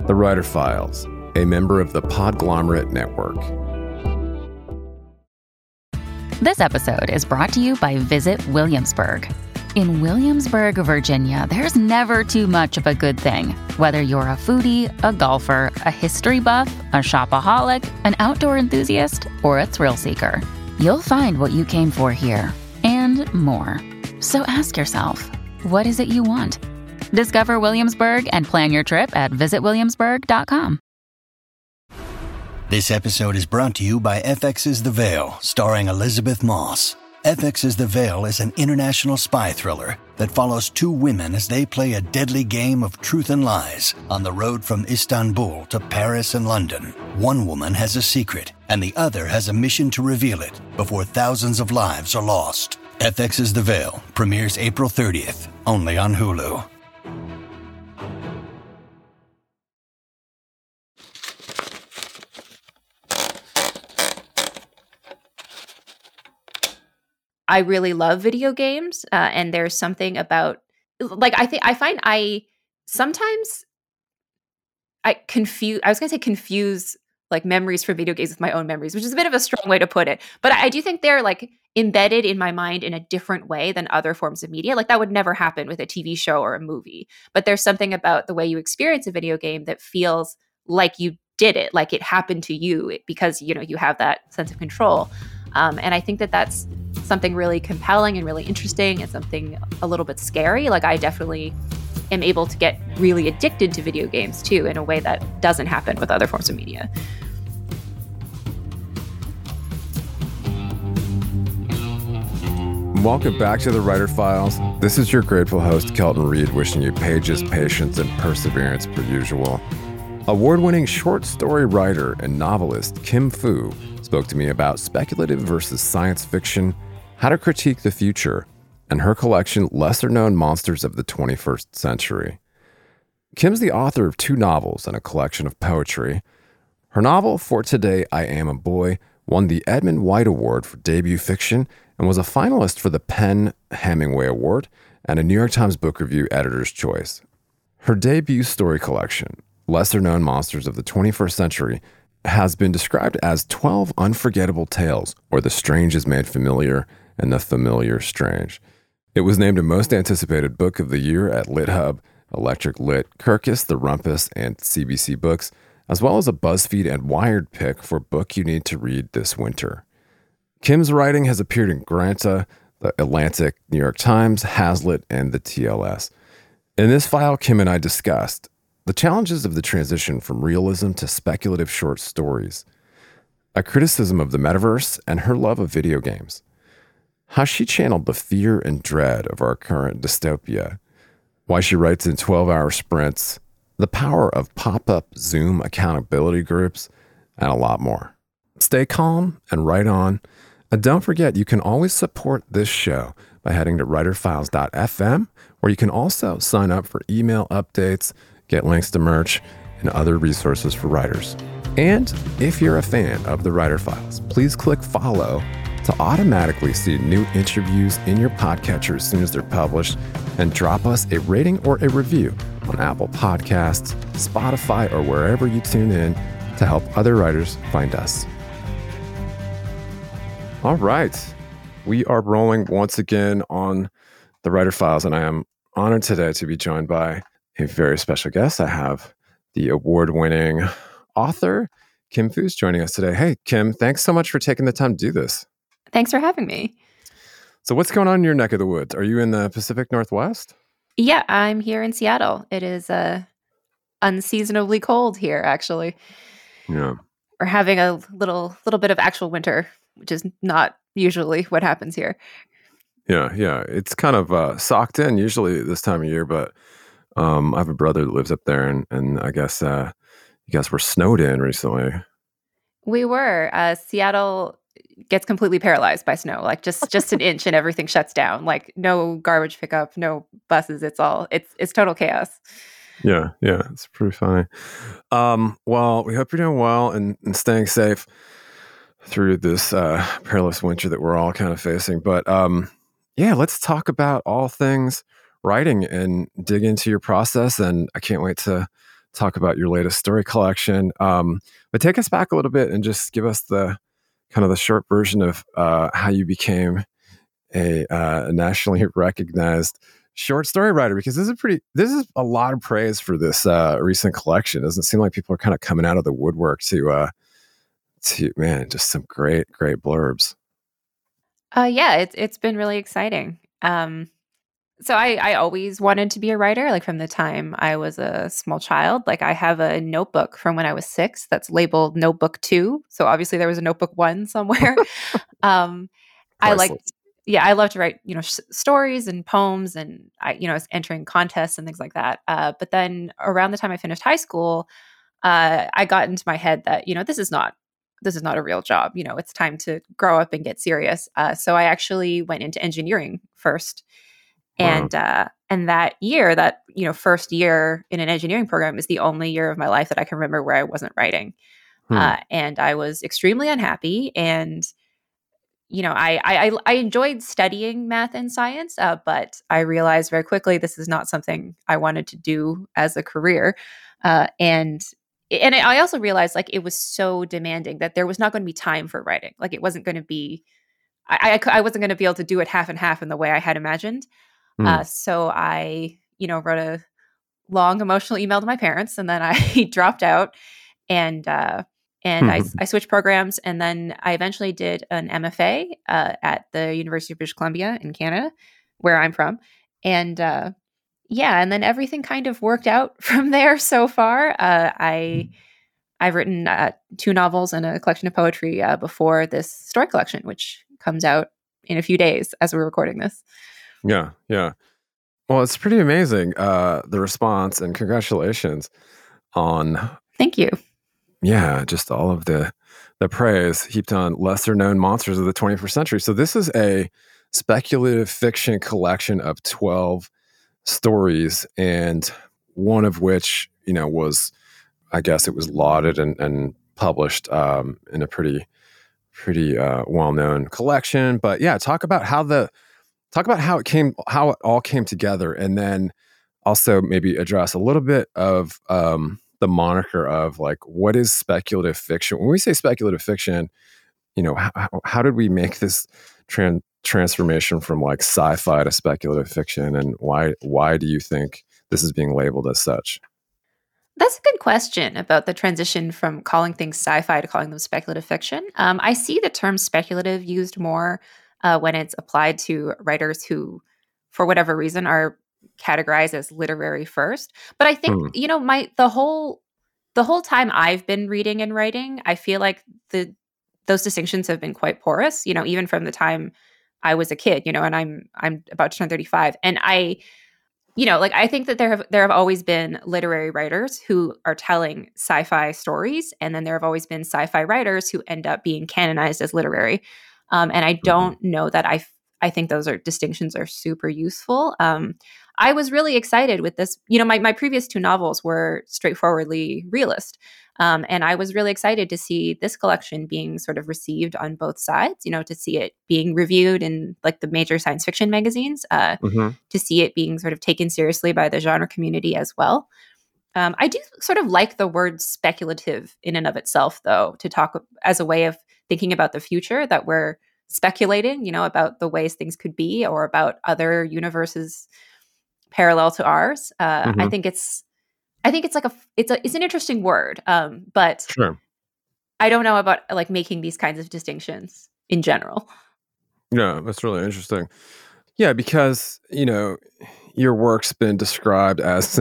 The Writer Files, a member of the Podglomerate Network. This episode is brought to you by Visit Williamsburg. In Williamsburg, Virginia, there's never too much of a good thing. Whether you're a foodie, a golfer, a history buff, a shopaholic, an outdoor enthusiast, or a thrill seeker, you'll find what you came for here and more. So ask yourself, what is it you want? Discover Williamsburg and plan your trip at visitwilliamsburg.com. This episode is brought to you by FX's The Veil, starring Elizabeth Moss. FX's The Veil is an international spy thriller that follows two women as they play a deadly game of truth and lies on the road from Istanbul to Paris and London. One woman has a secret, and the other has a mission to reveal it before thousands of lives are lost. FX's The Veil premieres April 30th, only on Hulu. I really love video games, and there's something about, like, I sometimes confuse like memories from video games with my own memories, which is a bit of a strong way to put it. But I do think they're like embedded in my mind in a different way than other forms of media. Like that would never happen with a TV show or a movie. But there's something about the way you experience a video game that feels like you did it, like it happened to you, because you have that sense of control. And I think that that's something really compelling and really interesting, and something a little bit scary. Like I definitely am able to get really addicted to video games too, in a way that doesn't happen with other forms of media. Welcome back to The Writer Files. This is your grateful host, Kelton Reid, wishing you pages, patience, and perseverance per usual. Award-winning short story writer and novelist Kim Fu spoke to me about speculative versus science fiction, how to critique the future, and her collection Lesser-Known Monsters of the 21st Century. Kim's the author of 2 novels and a collection of poetry. Her novel, For Today I Am a Boy, won the Edmund White Award for debut fiction and was a finalist for the PEN/Hemingway Award and a New York Times Book Review Editor's Choice. Her debut story collection, Lesser-Known Monsters of the 21st Century, has been described as 12 unforgettable tales, or the strange is made familiar and the familiar strange. It was named a most anticipated book of the year at LitHub, Electric Lit, Kirkus, The Rumpus, and CBC Books, as well as a BuzzFeed and Wired pick for book you need to read this winter. Kim's writing has appeared in Granta, The Atlantic, New York Times, Hazlitt, and the TLS. In this file, Kim and I discussed the challenges of the transition from realism to speculative short stories, a criticism of the metaverse, and her love of video games, how she channeled the fear and dread of our current dystopia, why she writes in 12-hour sprints, the power of pop-up Zoom accountability groups, and a lot more. Stay calm and write on, and don't forget you can always support this show by heading to writerfiles.fm, where you can also sign up for email updates, get links to merch, and other resources for writers. And if you're a fan of The Writer Files, please click follow to automatically see new interviews in your podcatcher as soon as they're published, and drop us a rating or a review on Apple Podcasts, Spotify, or wherever you tune in to help other writers find us. All right. We are rolling once again on The Writer Files, and I am honored today to be joined by a very special guest. I have the award-winning author, Kim Fu, joining us today. Hey, Kim, thanks so much for taking the time to do this. Thanks for having me. So what's going on in your neck of the woods? Are you in the Pacific Northwest? Yeah, I'm here in Seattle. It is unseasonably cold here, actually. Yeah. We're having a little bit of actual winter, which is not usually what happens here. Yeah. It's kind of socked in usually this time of year, but I have a brother that lives up there, and I guess you guys were snowed in recently. We were. Seattle gets completely paralyzed by snow, like just an inch and everything shuts down. Like no garbage pickup, no buses. It's total chaos. Yeah, it's pretty funny. Well, we hope you're doing well and staying safe through this perilous winter that we're all kind of facing. But let's talk about all things writing and dig into your process. And I can't wait to talk about your latest story collection. But take us back a little bit and just give us the kind of the short version of how you became a nationally recognized short story writer, because this is a lot of praise for this recent collection. It doesn't seem like people are kind of coming out of the woodwork to man, just some great blurbs. Yeah, it's been really exciting. So I always wanted to be a writer, like from the time I was a small child. Like I have a notebook from when I was 6 that's labeled Notebook 2. So obviously there was a Notebook 1 somewhere. I like, yeah, I love to write, stories and poems, and I was entering contests and things like that. But then around the time I finished high school, I got into my head that, this is not a real job. It's time to grow up and get serious. So I actually went into engineering first. And that year, first year in an engineering program is the only year of my life that I can remember where I wasn't writing. And I was extremely unhappy. And, I enjoyed studying math and science, but I realized very quickly this is not something I wanted to do as a career. And I also realized like it was so demanding that there was not going to be time for writing. Like it wasn't going to be, I wasn't going to be able to do it half and half in the way I had imagined. So I, wrote a long emotional email to my parents, and then I dropped out and I switched programs. And then I eventually did an MFA at the University of British Columbia in Canada, where I'm from. And and then everything kind of worked out from there so far. I've written 2 novels and a collection of poetry before this story collection, which comes out in a few days as we're recording this. Yeah. Well, it's pretty amazing, the response, and congratulations on... Thank you. Yeah, just all of the praise heaped on lesser known monsters of the 21st century. So this is a speculative fiction collection of 12 stories, and one of which, was, I guess it was lauded and published in a pretty well-known collection. But yeah, talk about how it all came together, and then also maybe address a little bit of the moniker of like, what is speculative fiction? When we say speculative fiction, how did we make this transformation from like sci-fi to speculative fiction, and why do you think this is being labeled as such? That's a good question about the transition from calling things sci-fi to calling them speculative fiction. I see the term speculative used more when it's applied to writers who, for whatever reason, are categorized as literary first. But I think, the whole time I've been reading and writing, I feel like those distinctions have been quite porous, even from the time I was a kid, and I'm about to turn 35. And I think that there have always been literary writers who are telling sci-fi stories, and then there have always been sci-fi writers who end up being canonized as literary. And I don't know that I think those distinctions are super useful. I was really excited with this. My previous 2 novels were straightforwardly realist. And I was really excited to see this collection being sort of received on both sides, to see it being reviewed in like the major science fiction magazines, to see it being sort of taken seriously by the genre community as well. I do sort of like the word speculative in and of itself, though, to talk as a way of thinking about the future, that we're speculating, about the ways things could be or about other universes parallel to ours. I think it's like it's an interesting word, but sure. I don't know about like making these kinds of distinctions in general. Yeah, that's really interesting. Yeah, because your work's been described as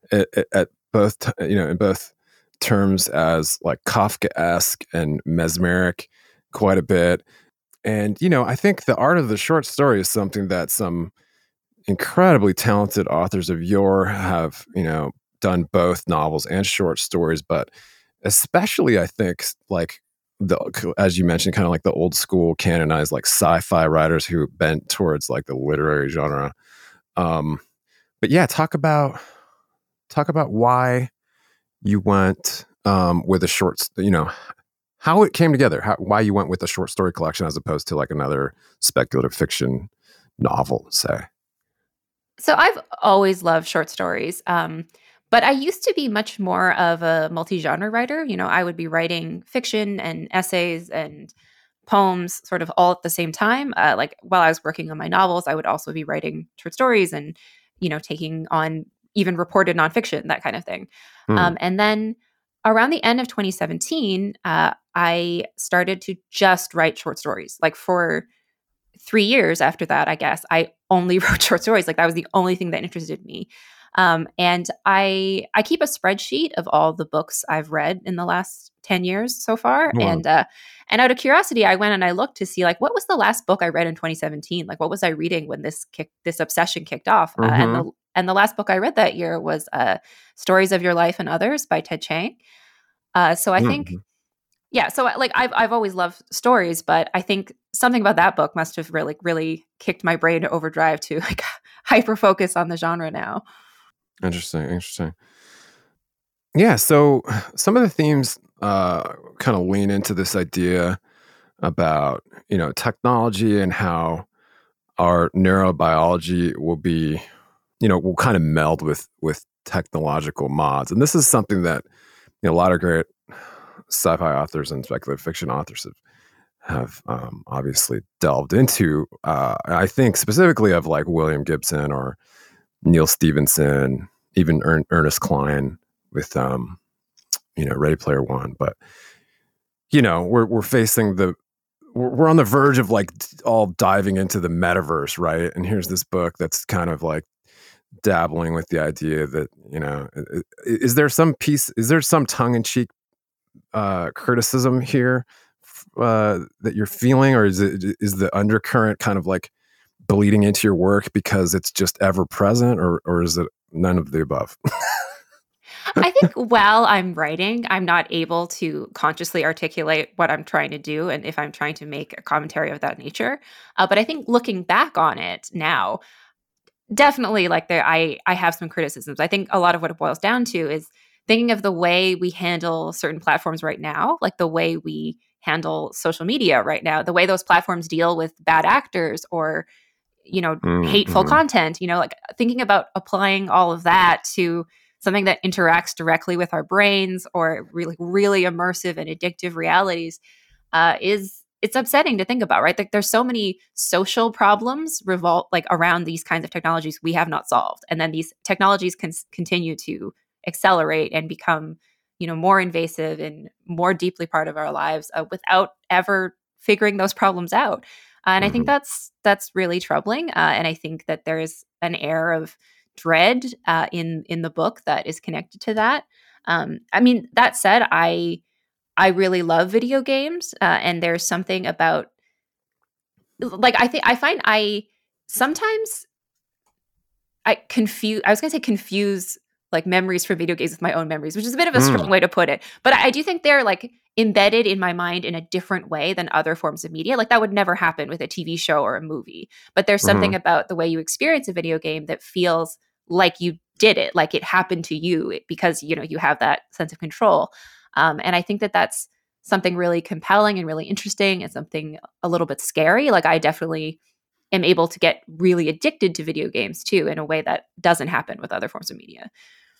at both in both terms as like Kafkaesque and mesmeric quite a bit. And I think the art of the short story is something that some incredibly talented authors of yore have done both novels and short stories, but especially I think like as you mentioned, kind of like the old school canonized like sci-fi writers who bent towards like the literary genre. But yeah, talk about why you went with a short, how it came together, why you went with a short story collection as opposed to like another speculative fiction novel, say. So I've always loved short stories. But I used to be much more of a multi-genre writer. I would be writing fiction and essays and poems sort of all at the same time. Like while I was working on my novels, I would also be writing short stories and, taking on even reported nonfiction, that kind of thing. And then around the end of 2017, I started to just write short stories. Like for 3 years after that, I guess, I only wrote short stories. Like that was the only thing that interested me. And I keep a spreadsheet of all the books I've read in the last 10 years so far. Wow. And out of curiosity, I went and I looked to see like, what was the last book I read in 2017? Like, what was I reading when this obsession kicked off? And the last book I read that year was Stories of Your Life and Others by Ted Chiang. So I think, yeah. So like I've always loved stories, but I think something about that book must have really kicked my brain to overdrive to like hyper focus on the genre now. Interesting. Yeah. So some of the themes kind of lean into this idea about, technology and how our neurobiology will be, will kind of meld with technological mods. And this is something that a lot of great sci-fi authors and speculative fiction authors have obviously delved into. I think specifically of like William Gibson or Neil Stephenson, even Ernest Cline with Ready Player One. But we're facing we're on the verge of like all diving into the metaverse, right? And here's this book that's kind of like dabbling with the idea that is there some tongue-in-cheek criticism here that you're feeling, or is the undercurrent kind of like bleeding into your work because it's just ever present, or is it none of the above? I think while I'm writing, I'm not able to consciously articulate what I'm trying to do and if I'm trying to make a commentary of that nature. But I think looking back on it now, definitely like I have some criticisms. I think a lot of what it boils down to is thinking of the way we handle certain platforms right now, like the way we handle social media right now, the way those platforms deal with bad actors or hateful content, like thinking about applying all of that to something that interacts directly with our brains or really immersive and addictive realities it's upsetting to think about, right? Like there's so many social problems around these kinds of technologies we have not solved. And then these technologies can continue to accelerate and become, more invasive and more deeply part of our lives without ever figuring those problems out. And I think that's really troubling. And I think that there is an air of dread in the book that is connected to that. I mean, that said, I really love video games, and there's something about like I find sometimes confuse like memories from video games with my own memories, which is a bit of a strong way to put it. But I do think they're like embedded in my mind in a different way than other forms of media. Like that would never happen with a TV show or a movie. But there's something about the way you experience a video game that feels like you did it, like it happened to you because, you have that sense of control. And I think that that's something really compelling and really interesting and something a little bit scary. Like I definitely am able to get really addicted to video games too, in a way that doesn't happen with other forms of media.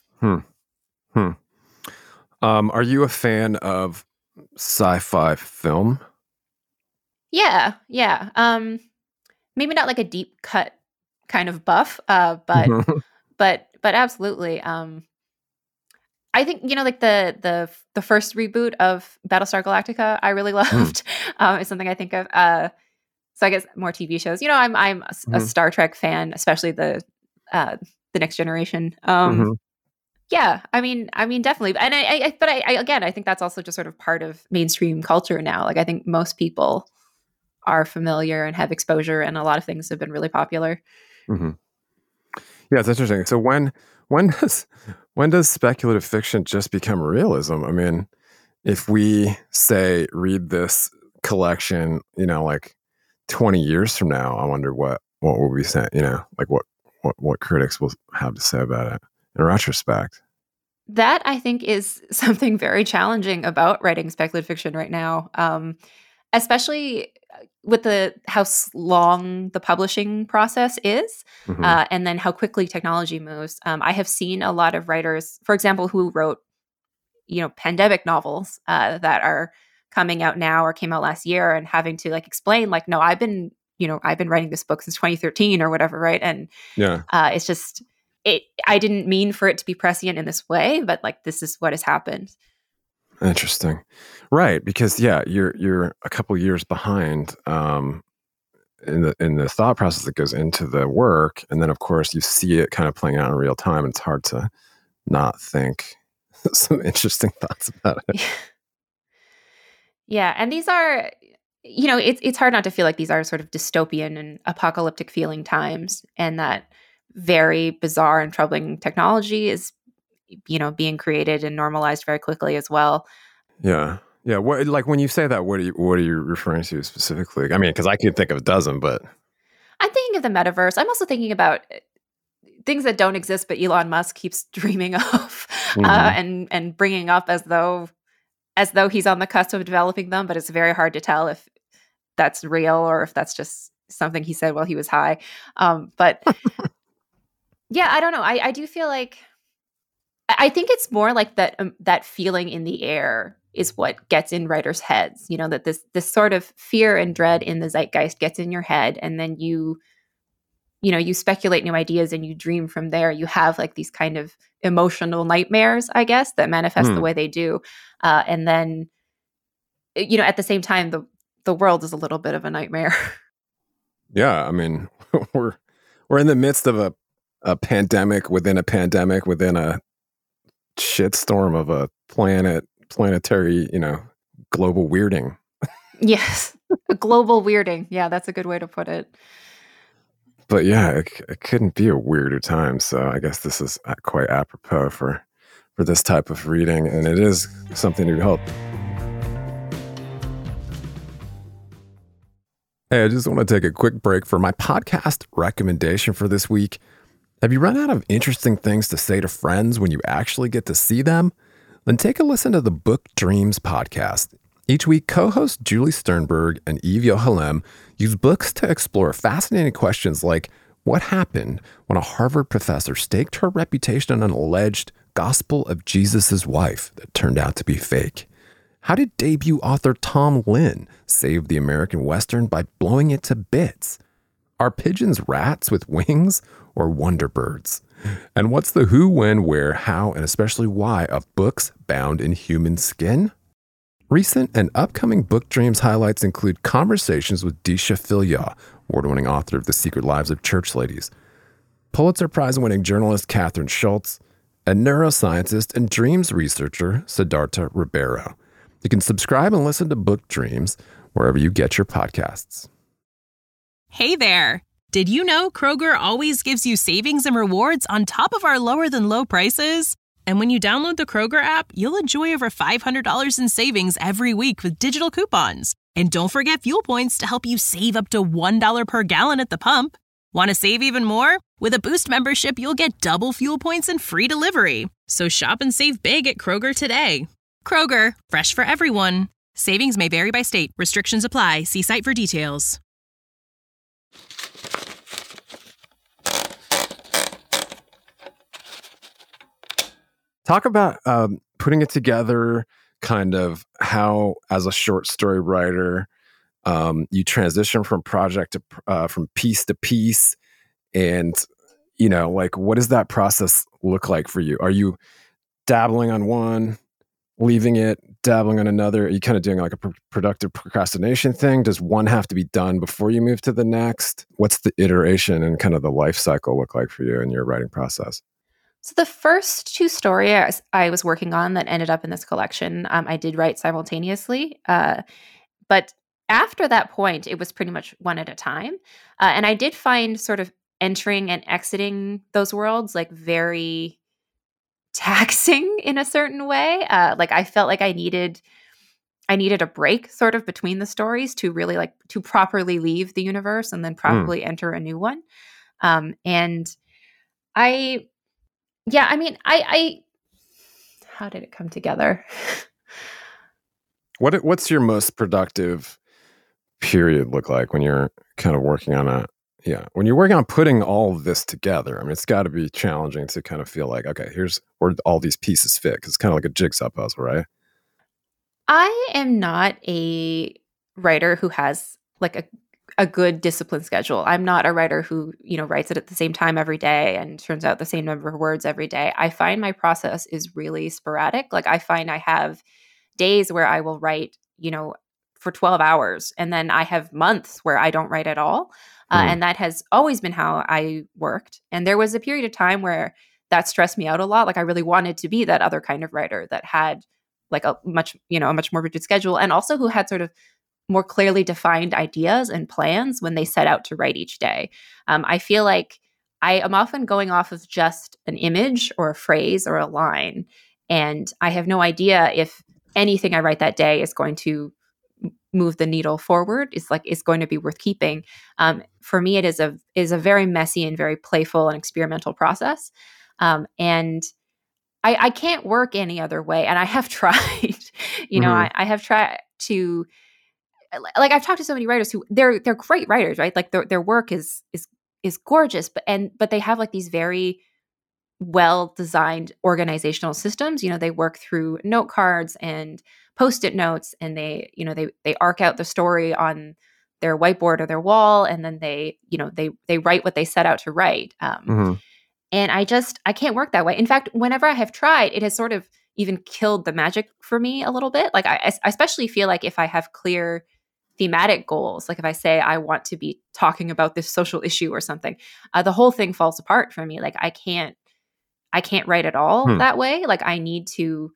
Are you a fan of sci-fi film? Yeah. Maybe not like a deep cut kind of buff, but absolutely. I think like the first reboot of Battlestar Galactica I really loved. Is something I think of. So I guess more TV shows. I'm a Star Trek fan, especially the Next Generation. Yeah, I mean, definitely. And I think that's also just sort of part of mainstream culture now. Like I think most people are familiar and have exposure, and a lot of things have been really popular. Yeah, it's interesting. So when does speculative fiction just become realism? I mean, if we say read this collection, like 20 years from now, I wonder what we'll be saying. Like what critics will have to say about it in retrospect. That I think is something very challenging about writing speculative fiction right now. especially with how long the publishing process is, and then how quickly technology moves. I have seen a lot of writers, for example, who wrote, pandemic novels that are coming out now or came out last year, and having to like explain, like, no, I've been writing this book since 2013 or whatever, right? And it's just I didn't mean for it to be prescient in this way, but like this is what has happened. Interesting. Right, because you're a couple years behind in the thought process that goes into the work, and then of course you see it kind of playing out in real time, and it's hard to not think some interesting thoughts about it. Yeah, and these are, it's hard not to feel like these are sort of dystopian and apocalyptic feeling times, and that very bizarre and troubling technology is being created and normalized very quickly as well. Yeah. What, like, when you say that, what are you referring to specifically? I mean, because I can think of a dozen, but I'm thinking of the metaverse. I'm also thinking about things that don't exist, but Elon Musk keeps dreaming of and bringing up as though he's on the cusp of developing them. But it's very hard to tell if that's real or if that's just something he said while he was high. But yeah, I don't know. I do feel like, I think it's more like that feeling in the air is what gets in writers' heads. That this sort of fear and dread in the zeitgeist gets in your head, and then you speculate new ideas and you dream from there. You have like these kind of emotional nightmares, I guess, that manifest the way they do, and then at the same time, the world is a little bit of a nightmare. Yeah, I mean, we're in the midst of a pandemic within a pandemic within a shitstorm of a planetary, global weirding. Yes, a global weirding. Yeah, that's a good way to put it. But yeah, it couldn't be a weirder time. So I guess this is quite apropos for this type of reading, and it is something to help. Hey, I just want to take a quick break for my podcast recommendation for this week. Have you run out of interesting things to say to friends when you actually get to see them? Then take a listen to the Book Dreams podcast. Each week, co-hosts Julie Sternberg and Eve Yohalem use books to explore fascinating questions like what happened when a Harvard professor staked her reputation on an alleged Gospel of Jesus' wife that turned out to be fake? How did debut author Tom Lynn save the American Western by blowing it to bits? Are pigeons rats with wings or wonderbirds? And what's the who, when, where, how, and especially why of books bound in human skin? Recent and upcoming Book Dreams highlights include conversations with Disha Philyaw, award-winning author of The Secret Lives of Church Ladies, Pulitzer Prize-winning journalist Catherine Schultz, and neuroscientist and dreams researcher Siddhartha Ribeiro. You can subscribe and listen to Book Dreams wherever you get your podcasts. Hey there! Did you know Kroger always gives you savings and rewards on top of our lower-than-low prices? And when you download the Kroger app, you'll enjoy over $500 in savings every week with digital coupons. And don't forget fuel points to help you save up to $1 per gallon at the pump. Want to save even more? With a Boost membership, you'll get double fuel points and free delivery. So shop and save big at Kroger today. Kroger, fresh for everyone. Savings may vary by state. Restrictions apply. See site for details. Talk about putting it together, kind of how, as a short story writer, you transition from project to from piece to piece, and like, what does that process look like for you? Are you dabbling on one, leaving it, dabbling on another? Are you kind of doing like a productive procrastination thing? Does one have to be done before you move to the next? What's the iteration and kind of the life cycle look like for you in your writing process? So the first two stories I was working on that ended up in this collection, I did write simultaneously. But after that point, it was pretty much one at a time. And I did find sort of entering and exiting those worlds like very taxing in a certain way. Like I felt like I needed a break sort of between the stories to really like to properly leave the universe and then properly enter a new one. And I how did it come together? What's your most productive period look like when you're kind of working on when you're working on putting all of this together? I mean, it's got to be challenging to kind of feel like, okay, here's where all these pieces fit, because it's kind of like a jigsaw puzzle, right? I am not a writer who has like a good disciplined schedule. I'm not a writer who, writes it at the same time every day and turns out the same number of words every day. I find my process is really sporadic. Like I find I have days where I will write, for 12 hours, and then I have months where I don't write at all. And that has always been how I worked. And there was a period of time where that stressed me out a lot. Like I really wanted to be that other kind of writer that had like a much more rigid schedule, and also who had sort of more clearly defined ideas and plans when they set out to write each day. I feel like I am often going off of just an image or a phrase or a line, and I have no idea if anything I write that day is going to move the needle forward, is going to be worth keeping. For me, it is a very messy and very playful and experimental process. And I can't work any other way. And I have tried, I have tried to, like, I've talked to so many writers who they're great writers, right? Like their work is gorgeous, but they have like these very well designed organizational systems. They work through note cards and Post-it notes, and they arc out the story on their whiteboard or their wall, and then they write what they set out to write. And I can't work that way. In fact, whenever I have tried, it has sort of even killed the magic for me a little bit. Like I especially feel like if I have clear thematic goals, like if I say I want to be talking about this social issue or something, the whole thing falls apart for me. Like I can't write at all that way. Like I need to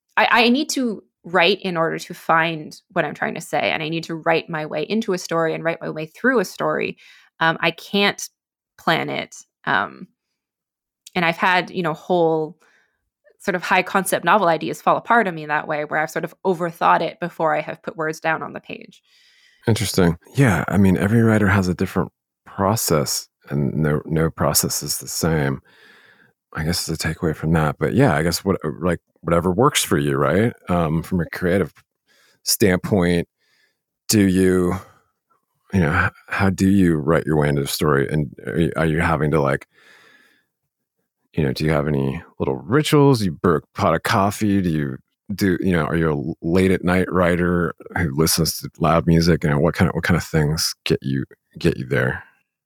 write in order to find what I'm trying to say, and I need to write my way into a story and write my way through a story. I can't plan it. And I've had, whole sort of high concept novel ideas fall apart on me that way, where I've sort of overthought it before I have put words down on the page. Interesting. Yeah. I mean, every writer has a different process, and no process is the same. I guess it's a takeaway from that. But yeah, I guess whatever works for you, right? From a creative standpoint, how do you write your way into the story? And are you having to do you have any little rituals? You brew a pot of coffee? Are you a late at night writer who listens to loud music? What kind of things get you there?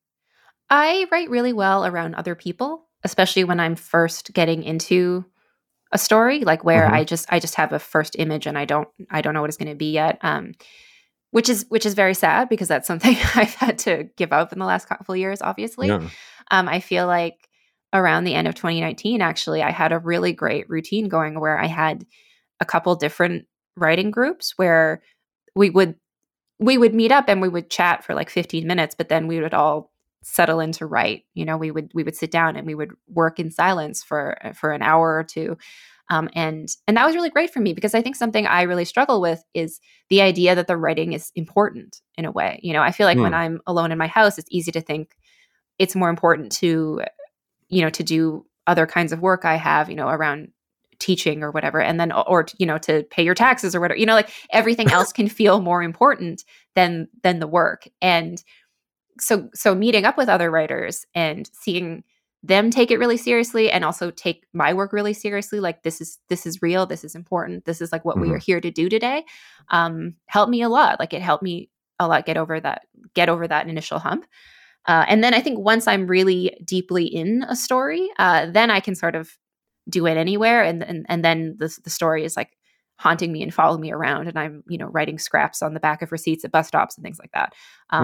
I write really well around other people, especially when I'm first getting into a story, like where I just have a first image and I don't know what it's going to be yet. Which is very sad, because that's something I've had to give up in the last couple of years, obviously. Yeah. I feel like around the end of 2019, actually, I had a really great routine going where I had a couple different writing groups where we would meet up and we would chat for like 15 minutes, but then we would all settle in to write. We would sit down and we would work in silence for an hour or two. And that was really great for me, because I think something I really struggle with is the idea that the writing is important in a way. I feel like when I'm alone in my house, it's easy to think it's more important to do other kinds of work I have, around teaching or whatever. And then, or, to pay your taxes or whatever, like everything else can feel more important than the work. And so meeting up with other writers and seeing them take it really seriously, and also take my work really seriously, like this is real, this is important, this is like what we are here to do today, helped me a lot. Like it helped me a lot get over that initial hump. And then I think once I'm really deeply in a story, then I can sort of do it anywhere, and then the story is like haunting me and following me around, and I'm writing scraps on the back of receipts at bus stops and things like that.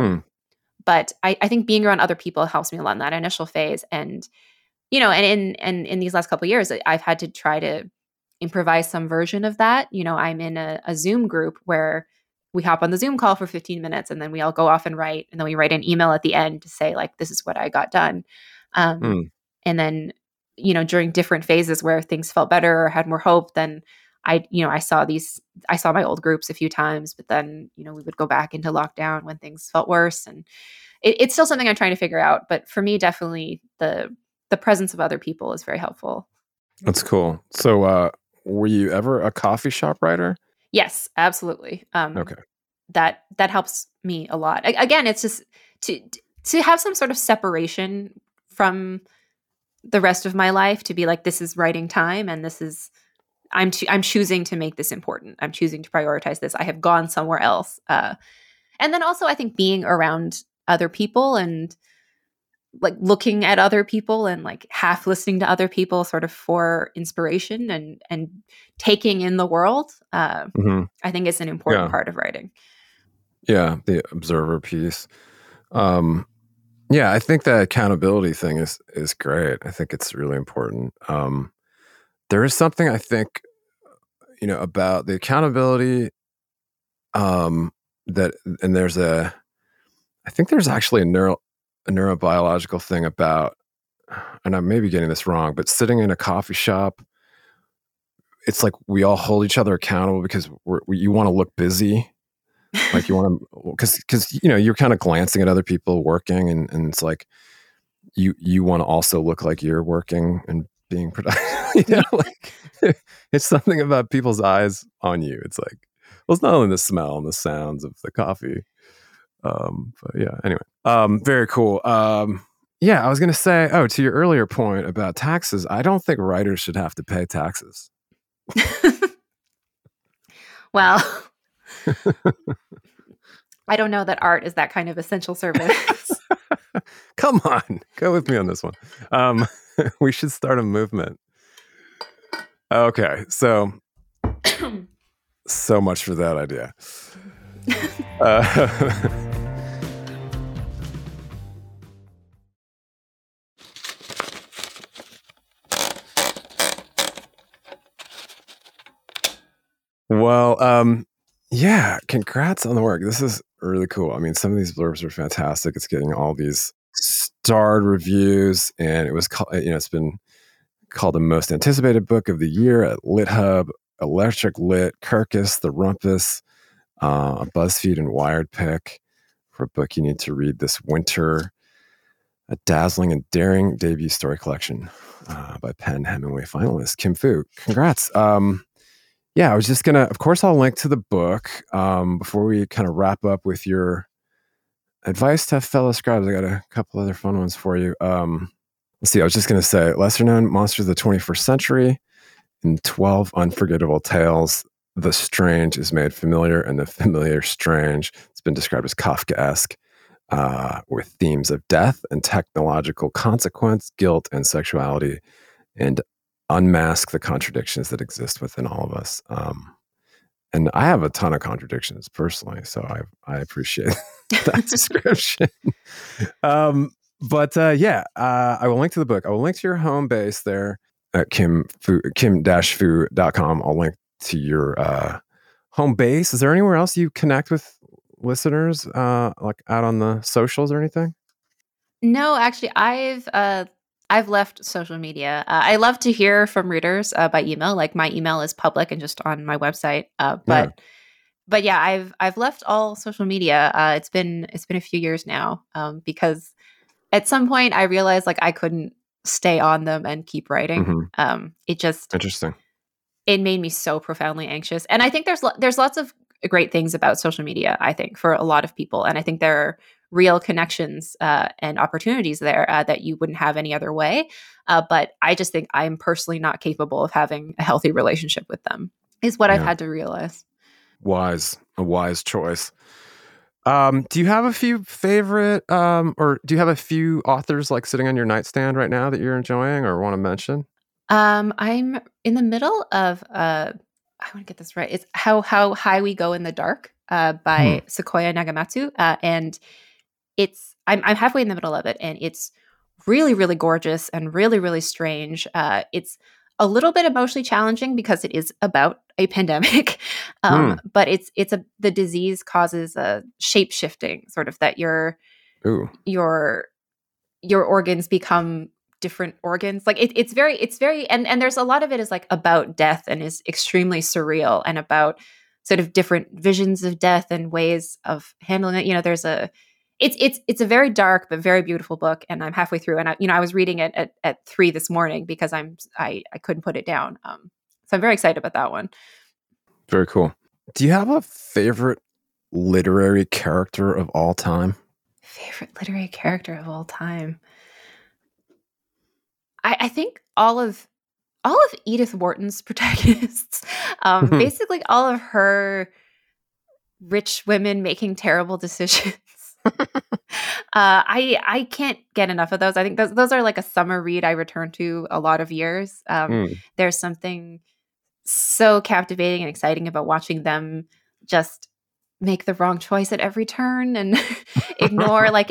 But I think being around other people helps me a lot in that initial phase. And, and in these last couple of years, I've had to try to improvise some version of that. I'm in a Zoom group where we hop on the Zoom call for 15 minutes, and then we all go off and write. And then we write an email at the end to say, like, this is what I got done. And then, during different phases where things felt better or had more hope, then I saw my old groups a few times, but then, we would go back into lockdown when things felt worse. And it's still something I'm trying to figure out. But for me, definitely the presence of other people is very helpful. That's cool. So were you ever a coffee shop writer? Yes, absolutely. Okay. that helps me a lot. Again, it's just to have some sort of separation from the rest of my life, to be like, this is writing time, and this is I'm choosing to make this important. I'm choosing to prioritize this. I have gone somewhere else. And then also, I think being around other people and like looking at other people and like half listening to other people sort of for inspiration and taking in the world, I think is an important part of writing. Yeah, the observer piece. Yeah, I think the accountability thing is great. I think it's really important. There is something I think, about the accountability, that, and I think there's actually a neurobiological thing about, and I may be getting this wrong, but sitting in a coffee shop, it's like we all hold each other accountable because you want to look busy. Like you want to, because you're kind of glancing at other people working, and it's like you want to also look like you're working and being productive. Like it's something about people's eyes on you. It's like, well, it's not only the smell and the sounds of the coffee. But yeah, anyway, very cool. Yeah, I was gonna say, to your earlier point about taxes, I don't think writers should have to pay taxes. Well, I don't know that art is that kind of essential service. Come on, go with me on this one. We should start a movement. Okay, so much for that idea. Well, yeah, congrats on the work. This is really cool. I mean, some of these blurbs are fantastic. It's getting all these starred reviews, and it was it's been called the most anticipated book of the year at LitHub, Electric Lit, Kirkus, The Rumpus, BuzzFeed, and Wired pick for a book you need to read this winter. A dazzling and daring debut story collection by Penn Hemingway finalist Kim Fu. Congrats. Yeah, I was just gonna, of course, I'll link to the book before we kind of wrap up with your advice to fellow scribes. I got a couple other fun ones for you. Let's see, I was just gonna say, lesser known monsters of the 21st century. In 12 unforgettable tales, the strange is made familiar and the familiar strange. It's been described as Kafkaesque, with themes of death and technological consequence, guilt and sexuality, and unmask the contradictions that exist within all of us. And I have a ton of contradictions personally, so I appreciate that description. But I will link to the book. I will link to your home base there at kim-fu.com. I'll link to your home base. Is there anywhere else you connect with listeners, like out on the socials or anything? No, actually, I've left social media. I love to hear from readers by email. Like my email is public and just on my website. But yeah, I've left all social media. It's been a few years now because at some point I realized like I couldn't stay on them and keep writing. It just interesting. It made me so profoundly anxious. And I think there's lots of great things about social media, I think, for a lot of people. And I think there are real connections and opportunities there that you wouldn't have any other way. But I just think I'm personally not capable of having a healthy relationship with them, is what I've had to realize. A wise choice. Do you have a few favorite, or do you have a few authors like sitting on your nightstand right now that you're enjoying or want to mention? I'm in the middle of, I want to get this right. It's How High We Go in the Dark by Sequoia Nagamatsu. And I'm halfway in the middle of it, and it's really, really gorgeous and really, really strange. It's a little bit emotionally challenging because it is about a pandemic, but the disease causes a shape shifting, sort of that your organs become different organs. Like it's very, and there's a lot of it is like about death and is extremely surreal and about sort of different visions of death and ways of handling it. It's a very dark but very beautiful book, and I'm halfway through, and I was reading it at 3 this morning because I couldn't put it down. So I'm very excited about that one. Very cool. Do you have a favorite literary character of all time? Favorite literary character of all time. I think all of Edith Wharton's protagonists, basically all of her rich women making terrible decisions. I can't get enough of those. I think those are like a summer read I return to a lot of years. There's something so captivating and exciting about watching them just make the wrong choice at every turn and ignore like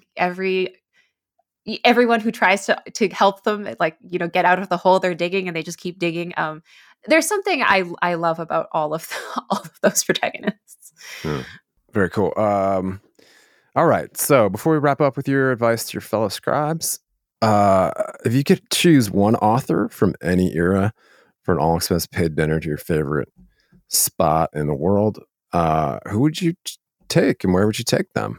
everyone who tries to help them, like, you know, get out of the hole they're digging, and they just keep digging. There's something I love about all of those protagonists. Very cool. All right. So before we wrap up with your advice to your fellow scribes, if you could choose one author from any era for an all-expense paid dinner to your favorite spot in the world, who would you take and where would you take them?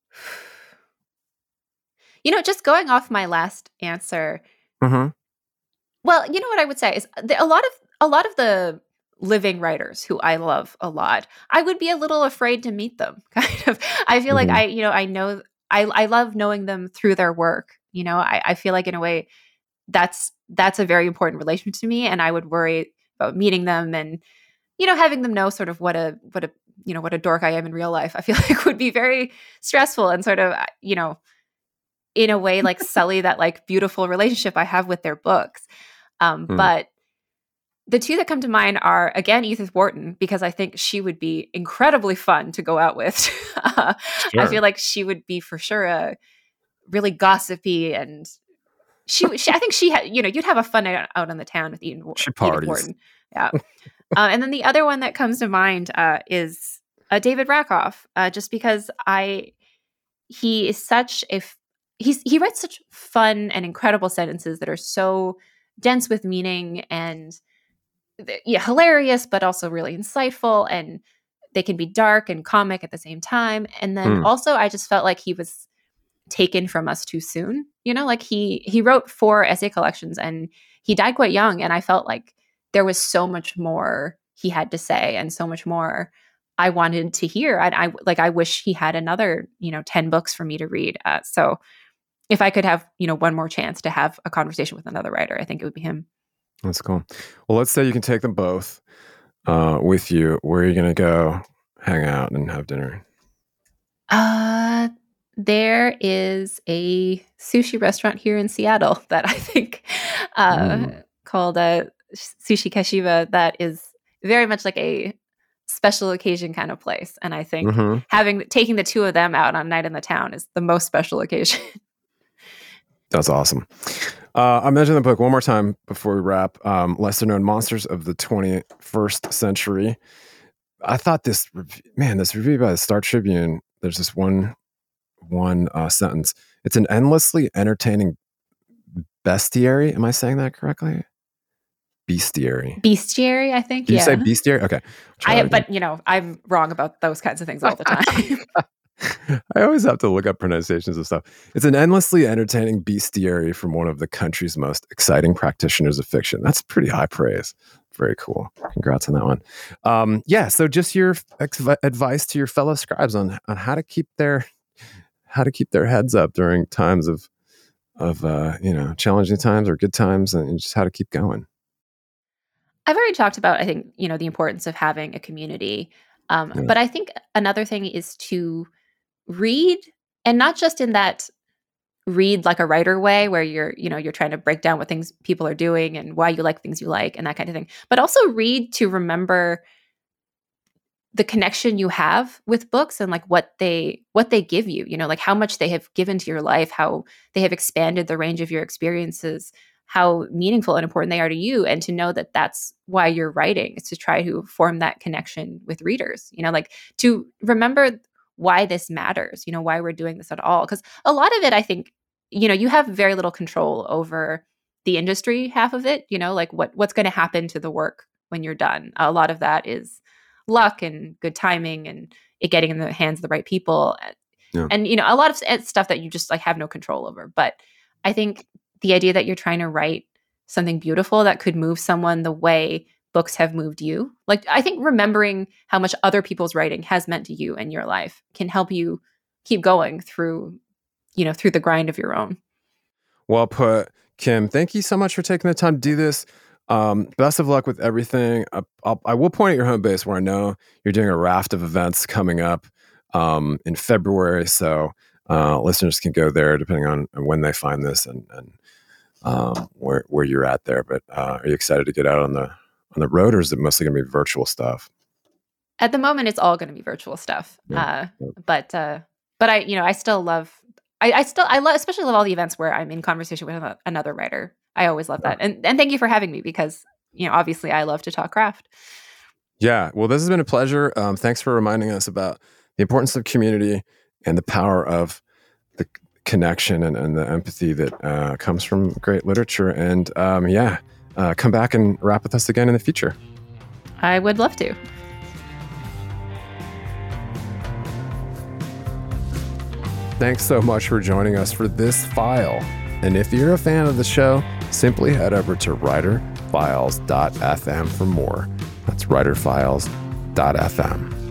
You know, just going off my last answer, well, you know what I would say is a lot of the living writers who I love a lot, I would be a little afraid to meet them. Kind of, I feel like I love knowing them through their work. You know, I feel like in a way that's a very important relation to me, and I would worry about meeting them and, you know, having them know sort of what a dork I am in real life. I feel like would be very stressful and sort of, you know, in a way like sully that like beautiful relationship I have with their books. But the two that come to mind are, again, Edith Wharton, because I think she would be incredibly fun to go out with. Sure. I feel like she would be for sure a really gossipy, and I think you'd have a fun night out on the town with Edith Wharton. Yeah. And then the other one that comes to mind is David Rakoff, just because he is he writes such fun and incredible sentences that are so dense with meaning and hilarious, but also really insightful, and they can be dark and comic at the same time. And then also I just felt like he was taken from us too soon. You know, like he wrote 4 essay collections and he died quite young, and I felt like there was so much more he had to say and so much more I wanted to hear. I wish he had another, 10 books for me to read. So if I could have, one more chance to have a conversation with another writer, I think it would be him. That's cool. Well, let's say you can take them both with you. Where are you going to go hang out and have dinner? There is a sushi restaurant here in Seattle that I think called Sushi Kashiba that is very much like a special occasion kind of place. And I think taking the two of them out on a night in the town is the most special occasion. That's awesome. I mentioned the book one more time before we wrap. Lesser Known Monsters of the 21st Century. I thought this review by the Star Tribune, there's this one sentence. It's an endlessly entertaining bestiary. Am I saying that correctly? Bestiary, I think. Did you say bestiary? Okay. But I'm wrong about those kinds of things all the time. I always have to look up pronunciations of stuff. It's an endlessly entertaining bestiary from one of the country's most exciting practitioners of fiction. That's pretty high praise. Very cool. Congrats on that one. So just your advice to your fellow scribes on how to keep their heads up during times of challenging times or good times, and just how to keep going. I've already talked about, I think, the importance of having a community. But I think another thing is to read, and not just in that read like a writer way where you're trying to break down what things people are doing and why you like things you like and that kind of thing, but also read to remember the connection you have with books and like what they give you, like how much they have given to your life, how they have expanded the range of your experiences, how meaningful and important they are to you, and to know that that's why you're writing, is to try to form that connection with readers, like to remember why this matters, why we're doing this at all. Because a lot of it, I think, you have very little control over the industry half of it, like what's going to happen to the work when you're done. A lot of that is luck and good timing and it getting in the hands of the right people. And, a lot of stuff that you just like have no control over. But I think the idea that you're trying to write something beautiful that could move someone the way books have moved you. Like, I think remembering how much other people's writing has meant to you in your life can help you keep going through, through the grind of your own. Well put, Kim. Thank you so much for taking the time to do this. Best of luck with everything. I will point at your home base where I know you're doing a raft of events coming up in February. So listeners can go there depending on when they find this and where you're at there. But are you excited to get out on the road, or is it mostly going to be virtual stuff? At the moment, it's all going to be virtual stuff. Yeah. But I still love. I especially love all the events where I'm in conversation with another writer. I always love that. And thank you for having me because, obviously I love to talk craft. Yeah. Well, this has been a pleasure. Thanks for reminding us about the importance of community and the power of the connection and the empathy that comes from great literature. And come back and rap with us again in the future. I would love to. Thanks so much for joining us for this file. And if you're a fan of the show, simply head over to writerfiles.fm for more. That's writerfiles.fm.